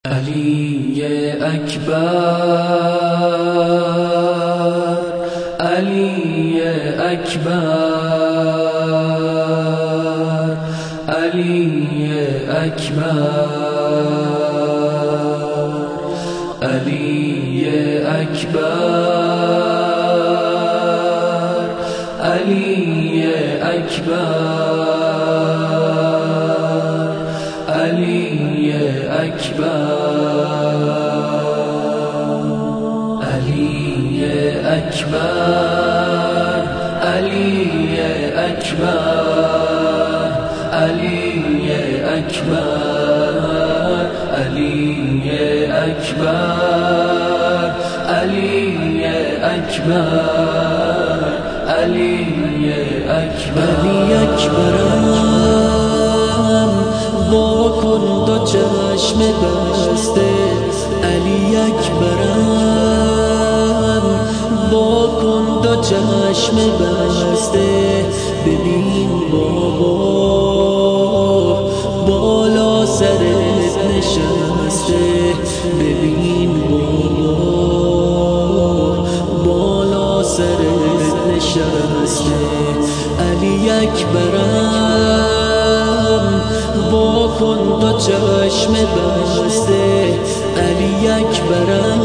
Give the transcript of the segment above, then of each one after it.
علی اکبر، علی اکبر، علی اکبر، علی اکبر، علی اکبر، علی اکبر، علی اکبر، علی اکبر، علی اکبر، علی اکبر، علی اکبر، علی اکبرم واکن دو چشم بسته، علی اکبرم واکن دو چشم بسته، ببین بابا بالا سرت نشسته، ببین بابا بالا سرت نشسته، علی اکبرم واکن دو چشم بسته، علی اکبرم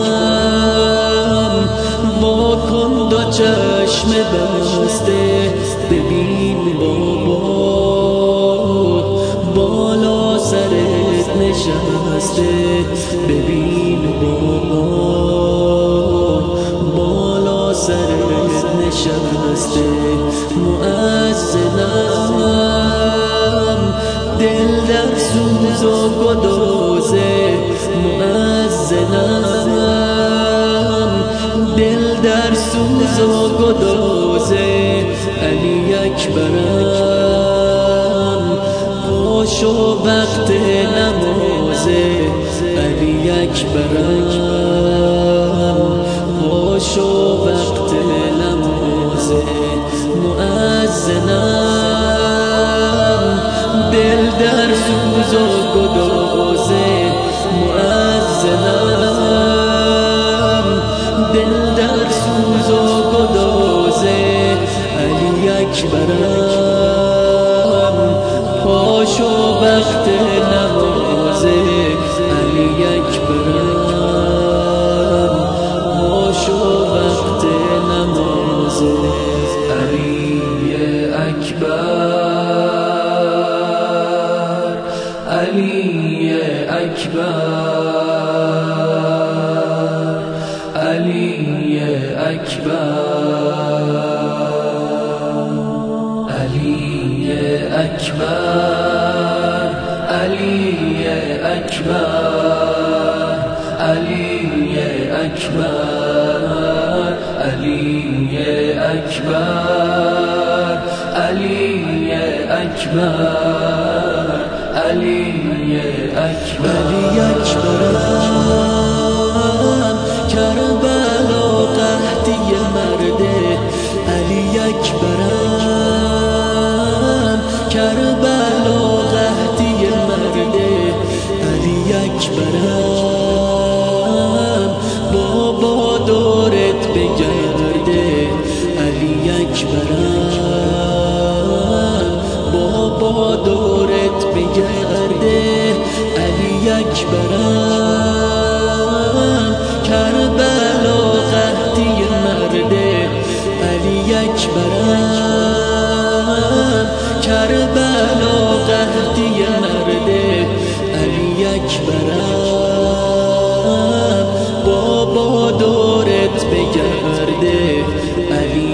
واکن دو چشم بسته، ببین بابا بالا سرت نشسته، ببین بابا بالا سرت نشسته، مؤذنم دل در سوز و گدازه، مؤذنم دل در سوز و گدازه، علی اکبرم پاشو وقت نمازه، علی اکبرم پاشو وقت نمازه، مؤذنم دل در سوز و گدازه، مؤذنم دل در سوز و گدازه، علی اکبرم پاشو وقت نمازه، علی اکبرم پاشو وقت نمازه، علی اکبر، علی اکبر، علی اکبر، علی اکبر، علی اکبر، علی اکبر، علی اکبر، علی اکبر، علی اکبرم کربلا قحطی مرده، علی اکبرم کربلا قحطی مرده، علی اکبرم بابا دورت بگرده، علی اکبرم بابا دورت بگرده، علی اکبرم کربلا قحطی مرده، علی اکبرم کربلا قحطی مرده، علی اکبرم بابا دورت بگرده، علی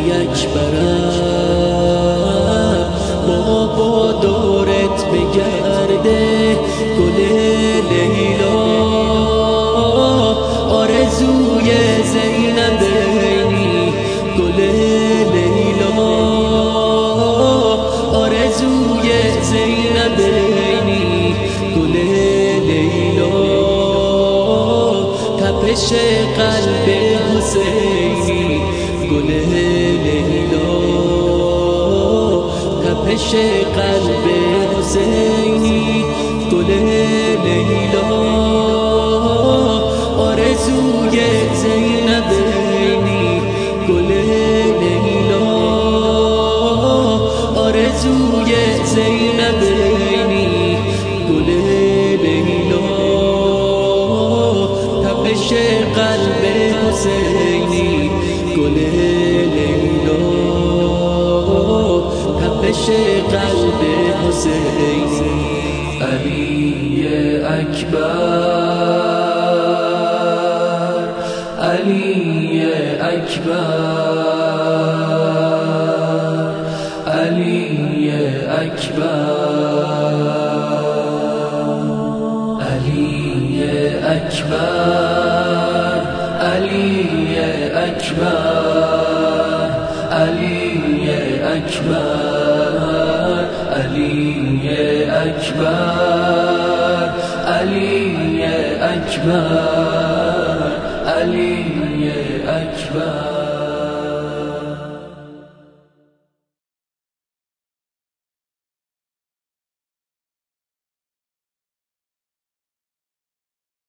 اکبرم بابا دورت بگرده، گل لیلا آرزوی زینبینی، گل لیلا آرزوی زینبینی، گل لیلا تپش قلب حسینی، گل لیلا تپش قلب حسینی، گل لیلا قلب حسینی گل لیلا تپش قلب حسینی علی اکبر علی اکبر علی اکبر علی اکبر علی اکبر علی اکبر علی اکبر علی اکبر علی اکبر